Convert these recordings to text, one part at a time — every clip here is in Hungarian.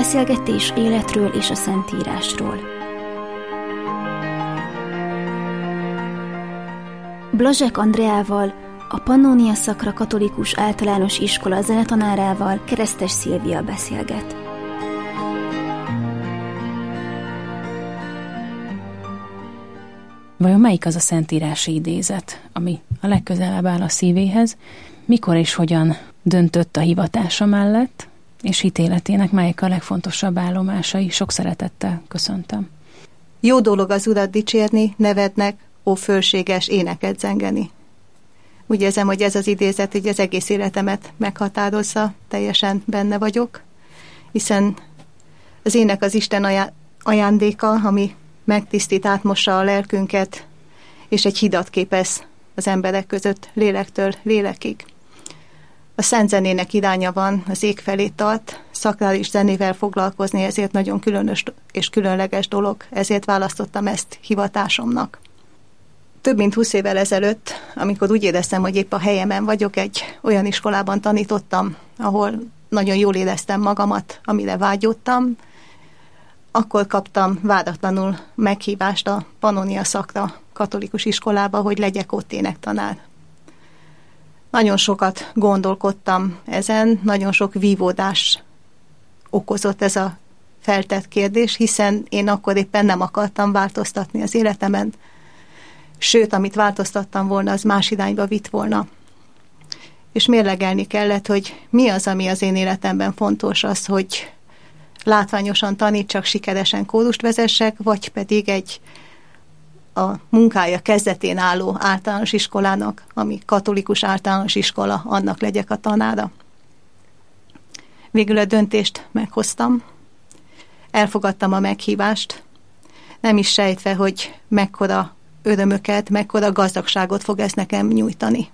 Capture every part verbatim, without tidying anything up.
Beszélgetés életről és a Szentírásról. Blazsek Andreával, a Pannonia Szakra Katolikus Általános Iskola zenetanárával, Keresztes Szilvia beszélget. Vajon melyik az a szentírási idézet, ami a legközelebb áll a szívéhez, mikor és hogyan döntött a hivatása mellett, és hitéletének melyik a legfontosabb állomásai? Sok szeretettel köszöntöm. Jó dolog az Urat dicsérni, nevednek, ó fölséges, éneket zengeni. Úgy érzem, hogy ez az idézet így az egész életemet meghatározza, teljesen benne vagyok, hiszen az ének az Isten ajándéka, ami megtisztít, átmossa a lelkünket, és egy hidat képez az emberek között lélektől lélekig. A szent zenének iránya van, az ég felé tart, szakrális zenével foglalkozni, ezért nagyon különös és különleges dolog, ezért választottam ezt hivatásomnak. Több mint húsz évvel ezelőtt, amikor úgy éreztem, hogy épp a helyemen vagyok, egy olyan iskolában tanítottam, ahol nagyon jól éreztem magamat, amire vágyottam, akkor kaptam váratlanul meghívást a Pannonia Szakra Katolikus Iskolába, hogy legyek ott énektanár. Nagyon sokat gondolkodtam ezen, nagyon sok vívódás okozott ez a feltett kérdés, hiszen én akkor éppen nem akartam változtatni az életemen, sőt, amit változtattam volna, az más irányba vitt volna. És mérlegelni kellett, hogy mi az, ami az én életemben fontos, az, hogy látványosan tanítsak, sikeresen kórust vezessek, vagy pedig egy a munkája kezdetén álló általános iskolának, ami katolikus általános iskola, annak legyek a tanára. Végül a döntést meghoztam, elfogadtam a meghívást, nem is sejtve, hogy mekkora örömöket, mekkora gazdagságot fog ez nekem nyújtani.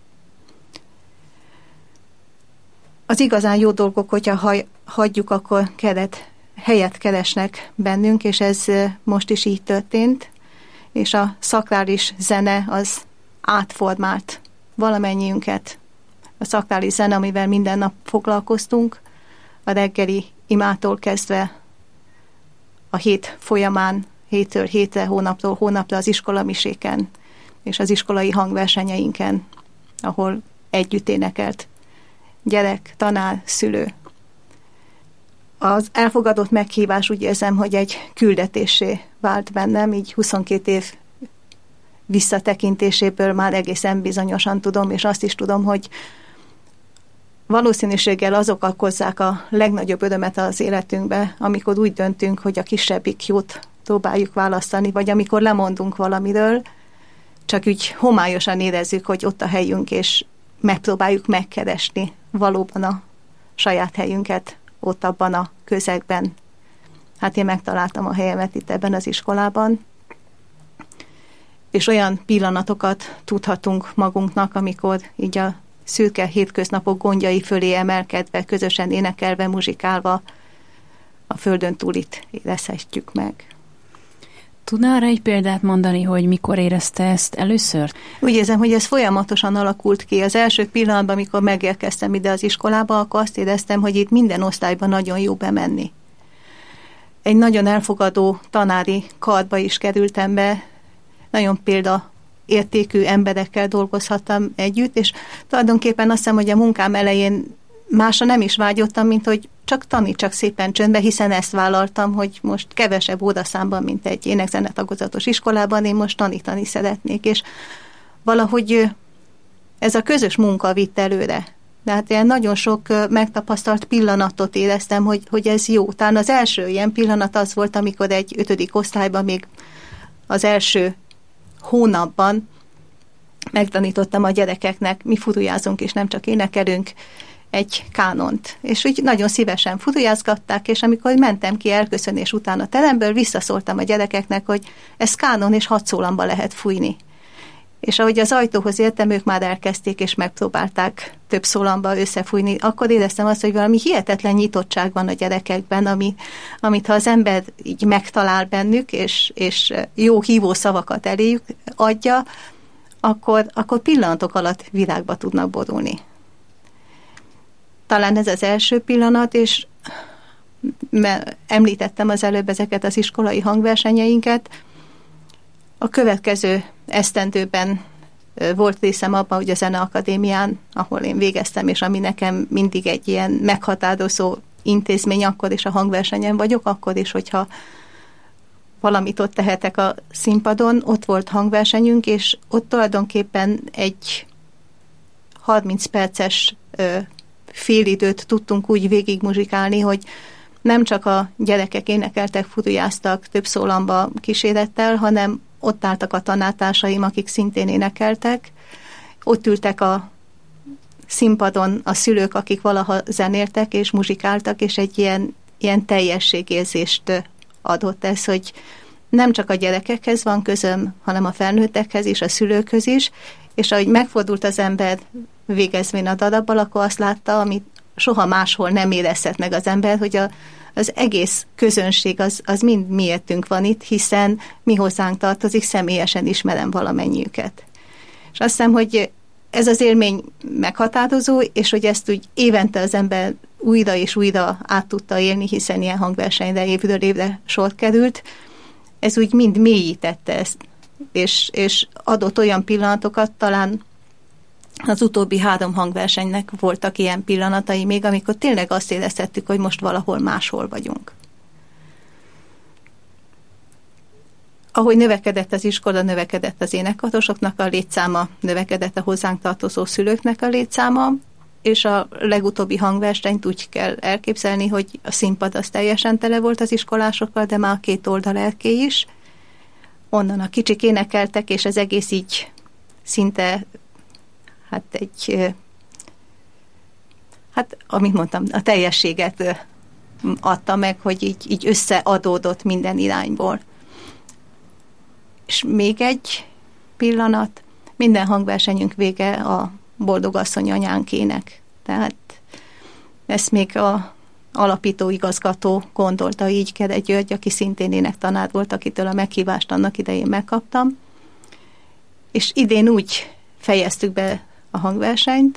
Az igazán jó dolgok, hogyha hagyjuk, akkor keret, helyet keresnek bennünk, és ez most is így történt, és a szakrális zene az átformált valamennyiünket. A szakrális zene, amivel minden nap foglalkoztunk, a reggeli imától kezdve a hét folyamán, héttől hétre, hónaptól hónapra az iskolamiséken, és az iskolai hangversenyeinken, ahol együtt énekelt gyerek, tanár, szülő. Az elfogadott meghívás, úgy érzem, hogy egy küldetésé vált bennem, így huszonkét év visszatekintéséből már egészen bizonyosan tudom, és azt is tudom, hogy valószínűséggel azok okozzák a legnagyobb örömet az életünkbe, amikor úgy döntünk, hogy a kisebbik jót próbáljuk választani, vagy amikor lemondunk valamiről, csak úgy homályosan érezzük, hogy ott a helyünk, és megpróbáljuk megkeresni valóban a saját helyünket ott abban a közegben. Hát én megtaláltam a helyemet itt ebben az iskolában, és olyan pillanatokat tudhatunk magunknak, amikor így a szürke hétköznapok gondjai fölé emelkedve, közösen énekelve, muzsikálva a földön túlit érezhetjük meg. Tudná arra egy példát mondani, hogy mikor érezte ezt először? Úgy érzem, hogy ez folyamatosan alakult ki. Az első pillanatban, amikor megérkeztem ide az iskolába, akkor azt éreztem, hogy itt minden osztályban nagyon jó bemenni. Egy nagyon elfogadó tanári karba is kerültem be, nagyon példaértékű emberekkel dolgozhattam együtt, és tulajdonképpen azt hiszem, hogy a munkám elején másra nem is vágyottam, mint hogy csak tanítsak szépen csöndbe, hiszen ezt vállaltam, hogy most kevesebb óraszámban, mint egy énekzene tagozatos iskolában, én most tanítani szeretnék, és valahogy ez a közös munka vitt előre. De hát ilyen nagyon sok megtapasztalt pillanatot éreztem, hogy, hogy ez jó. Talán az első ilyen pillanat az volt, amikor egy ötödik osztályban még az első hónapban megtanítottam a gyerekeknek, mi furujázunk, és nem csak énekelünk, egy kánont. És úgy nagyon szívesen furujázgatták, és amikor mentem ki elköszönés után a teremből, visszaszóltam a gyerekeknek, hogy ez kánon, és hat szólamba lehet fújni. És ahogy az ajtóhoz értem, ők már elkezdték, és megpróbálták több szólamba összefújni. Akkor éreztem azt, hogy valami hihetetlen nyitottság van a gyerekekben, ami, amit ha az ember így megtalál bennük, és, és jó hívó szavakat eléjük adja, akkor, akkor pillanatok alatt virágba tudnak borulni. Talán ez az első pillanat, és említettem az előbb ezeket az iskolai hangversenyeinket. A következő esztendőben volt részem abban, hogy a Zeneakadémián, ahol én végeztem, és ami nekem mindig egy ilyen meghatározó intézmény, akkor is a hangversenyen vagyok, akkor is, hogyha valamit ott tehetek a színpadon, ott volt hangversenyünk, és ott tulajdonképpen egy harminc perces ö, félidőt tudtunk úgy végigmuzsikálni, hogy nem csak a gyerekek énekeltek, furujáztak több szólamba kísérettel, hanem ott álltak a tanártársaim, akik szintén énekeltek. Ott ültek a színpadon a szülők, akik valaha zenéltek és muzsikáltak, és egy ilyen, ilyen teljességérzést adott ez, hogy nem csak a gyerekekhez van közöm, hanem a felnőttekhez és a szülőkhöz is, és ahogy megfordult az ember végezvén a darabbal, akkor azt látta, amit soha máshol nem érezhet meg az ember, hogy a, az egész közönség az, az mind miértünk van itt, hiszen mi hozzánk tartozik, személyesen ismerem valamennyiüket. És azt hiszem, hogy ez az élmény meghatározó, és hogy ezt úgy évente az ember újra és újra át tudta élni, hiszen ilyen hangversenyre évről évre sor került, ez úgy mind mélyítette ezt, és, és adott olyan pillanatokat, talán az utóbbi három hangversenynek voltak ilyen pillanatai még, amikor tényleg azt éreztettük, hogy most valahol máshol vagyunk. Ahogy növekedett az iskola, növekedett az énekkarosoknak a létszáma, növekedett a hozzánk tartozó szülőknek a létszáma, és a legutóbbi hangversenyt úgy kell elképzelni, hogy a színpad az teljesen tele volt az iskolásokkal, de már a két oldal erkély is. Onnan a kicsik énekeltek, és az egész így szinte, hát egy, hát amit mondtam, a teljességet adta meg, hogy így, így összeadódott minden irányból. És még egy pillanat, minden hangversenyünk vége a Boldogasszony anyánkének. Tehát ezt még a alapító igazgató gondolta így, Kere György, aki szintén énektanár volt, akitől a meghívást annak idején megkaptam. És idén úgy fejeztük be a hangversenyt,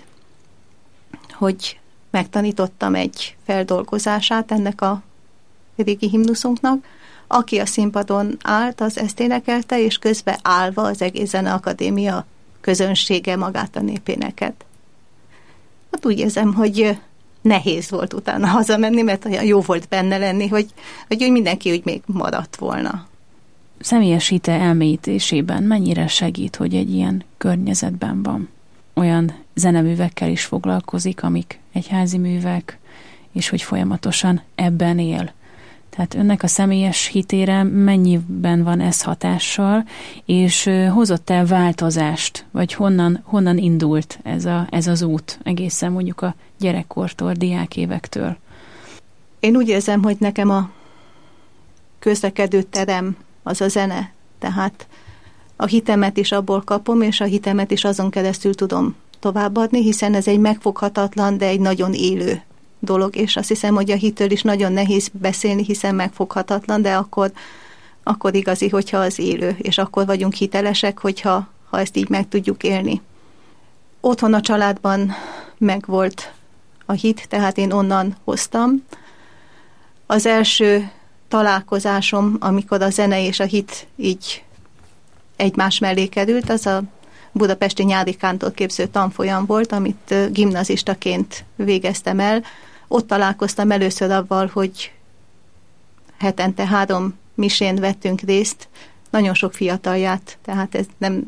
hogy megtanítottam egy feldolgozását ennek a régi himnuszunknak. Aki a színpadon állt, az ezt énekelte, és közben állva az egész Zeneakadémia közönsége magát a népéneket. Hát úgy érzem, hogy nehéz volt utána hazamenni, mert olyan jó volt benne lenni, hogy, hogy úgy mindenki úgy még maradt volna. Személyes hite elmélyítésében mennyire segít, hogy egy ilyen környezetben van? Olyan zeneművekkel is foglalkozik, amik egyházi művek, és hogy folyamatosan ebben él. Tehát önnek a személyes hitére mennyiben van ez hatással, és hozott-e változást, vagy honnan, honnan indult ez, a, ez az út egészen mondjuk a gyerekkortól, diákévektől? Én úgy érzem, hogy nekem a közlekedő terem az a zene, tehát a hitemet is abból kapom, és a hitemet is azon keresztül tudom továbbadni, hiszen ez egy megfoghatatlan, de egy nagyon élő dolog, és azt hiszem, hogy a hitről is nagyon nehéz beszélni, hiszen megfoghatatlan, de akkor, akkor igazi, hogyha az élő, és akkor vagyunk hitelesek, hogyha ha ezt így meg tudjuk élni. Otthon a családban megvolt a hit, tehát én onnan hoztam. Az első találkozásom, amikor a zene és a hit így egymás mellé került, az a budapesti nyári kántorképző tanfolyam volt, amit gimnazistaként végeztem el. Ott találkoztam először avval, hogy hetente három misén vettünk részt, nagyon sok fiatalját, tehát ez nem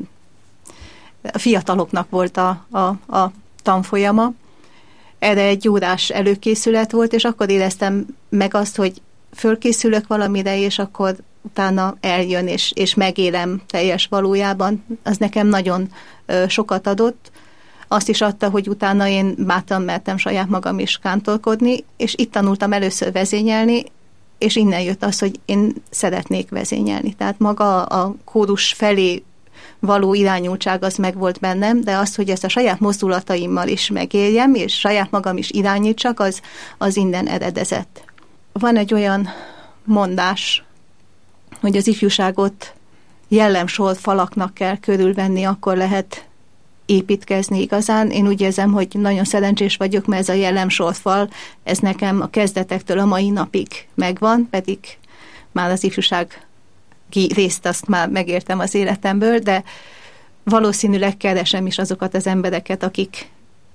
a fiataloknak volt a, a, a tanfolyama. Erre egy órás előkészület volt, és akkor éreztem meg azt, hogy fölkészülök valamire, és akkor utána eljön, és, és megélem teljes valójában. Az nekem nagyon ö, sokat adott. Azt is adta, hogy utána én bátran mertem saját magam is kántorkodni, és itt tanultam először vezényelni, és innen jött az, hogy én szeretnék vezényelni. Tehát maga a kórus felé való irányultság az meg volt bennem, de az, hogy ezt a saját mozdulataimmal is megéljem, és saját magam is irányítsak, az, az innen eredezett. Van egy olyan mondás, hogy az ifjúságot jellemsor falaknak kell körülvenni, akkor lehet építkezni igazán. Én úgy érzem, hogy nagyon szerencsés vagyok, mert ez a jellemsorfal, ez nekem a kezdetektől a mai napig megvan, pedig már az ifjúság részt azt már megértem az életemből, de valószínűleg keresem is azokat az embereket, akik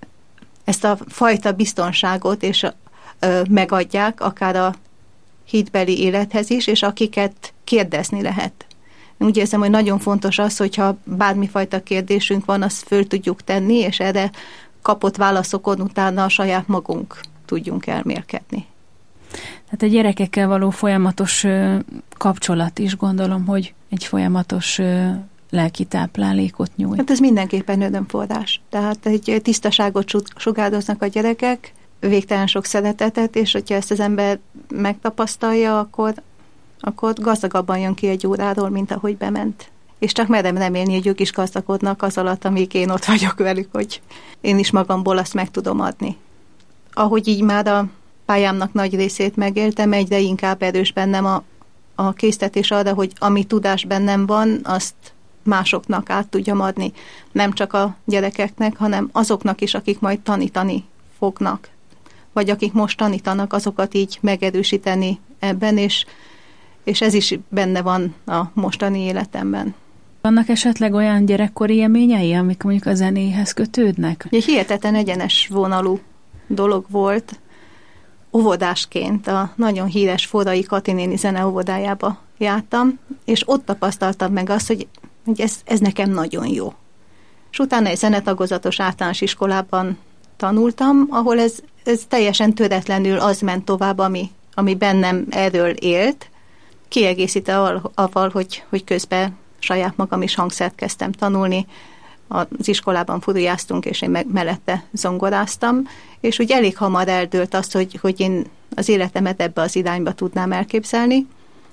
ezt a fajta biztonságot és a, ö, megadják, akár a hitbeli élethez is, és akiket kérdezni lehet. Úgy érzem, hogy nagyon fontos az, hogyha bármifajta kérdésünk van, azt föl tudjuk tenni, és erre kapott válaszokon utána a saját magunk tudjunk elmélkedni. Tehát a gyerekekkel való folyamatos ö, kapcsolat is gondolom, hogy egy folyamatos ö, lelki táplálékot nyújt. Hát ez mindenképpen örömforrás. Tehát egy tisztaságot sugároznak a gyerekek, végtelen sok szeretetet, és hogyha ezt az ember megtapasztalja, akkor, akkor gazdagabban jön ki egy óráról, mint ahogy bement. És csak merem remélni, hogy ők is gazdagodnak az alatt, amíg én ott vagyok velük, hogy én is magamból azt meg tudom adni. Ahogy így már a pályámnak nagy részét megéltem, egyre inkább erős bennem a, a késztetés arra, hogy ami tudás bennem van, azt másoknak át tudjam adni. Nem csak a gyerekeknek, hanem azoknak is, akik majd tanítani fognak. Vagy akik most tanítanak, azokat így megerősíteni ebben, és, és ez is benne van a mostani életemben. Vannak esetleg olyan gyerekkori élményei, amik mondjuk a zenéhez kötődnek? Egy hihetetlen egyenes vonalú dolog volt. Óvodásként a nagyon híres Forrai Kati néni zeneóvodájába jártam, és ott tapasztaltam meg azt, hogy, hogy ez, ez nekem nagyon jó. És utána egy zenetagozatos általános iskolában tanultam, ahol ez, ez teljesen töretlenül az ment tovább, ami, ami bennem erről élt, kiegészítve avval, hogy, hogy közben saját magam is hangszert kezdtem tanulni, az iskolában furujáztunk, és én meg mellette zongoráztam, és úgy elég hamar eldőlt azt, hogy, hogy én az életemet ebbe az irányba tudnám elképzelni.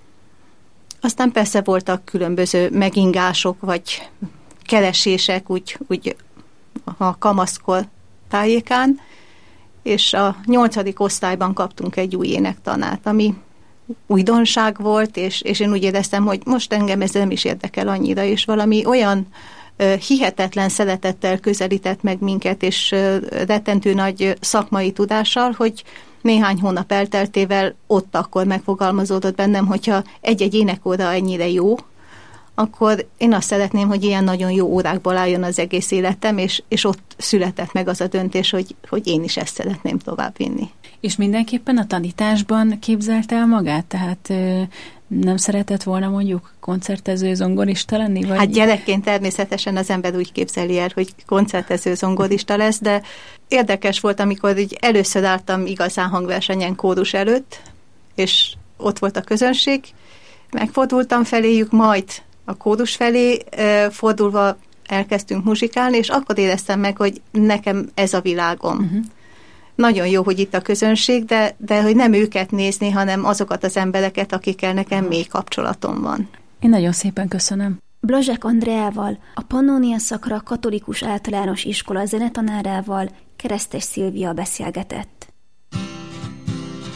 Aztán persze voltak különböző megingások, vagy keresések úgy, úgy a kamaszkor tájékán, és a nyolcadik osztályban kaptunk egy új énektanát, ami újdonság volt, és, és én úgy éreztem, hogy most engem ez nem is érdekel annyira, és valami olyan uh, hihetetlen szeretettel közelített meg minket, és uh, rettentő nagy szakmai tudással, hogy néhány hónap elteltével ott akkor megfogalmazódott bennem, hogyha egy-egy énekóra ennyire jó, akkor én azt szeretném, hogy ilyen nagyon jó órákból álljon az egész életem, és, és ott született meg az a döntés, hogy, hogy én is ezt szeretném továbbvinni. És mindenképpen a tanításban képzelte el magát? Tehát ö, nem szeretett volna mondjuk koncertező zongorista lenni? Vagy? Hát gyerekként természetesen az ember úgy képzeli el, hogy koncertező zongorista lesz, de érdekes volt, amikor így először álltam igazán hangversenyen kórus előtt, és ott volt a közönség, megfordultam feléjük, majd a kórus felé fordulva elkezdtünk muzsikálni, és akkor éreztem meg, hogy nekem ez a világom. Uh-huh. Nagyon jó, hogy itt a közönség, de, de hogy nem őket nézni, hanem azokat az embereket, akikkel nekem mély kapcsolatom van. Én nagyon szépen köszönöm. Blazsek Andreával, a Pannónia Szakra Katolikus Általános Iskola zenetanárával, Keresztes Szilvia beszélgetett.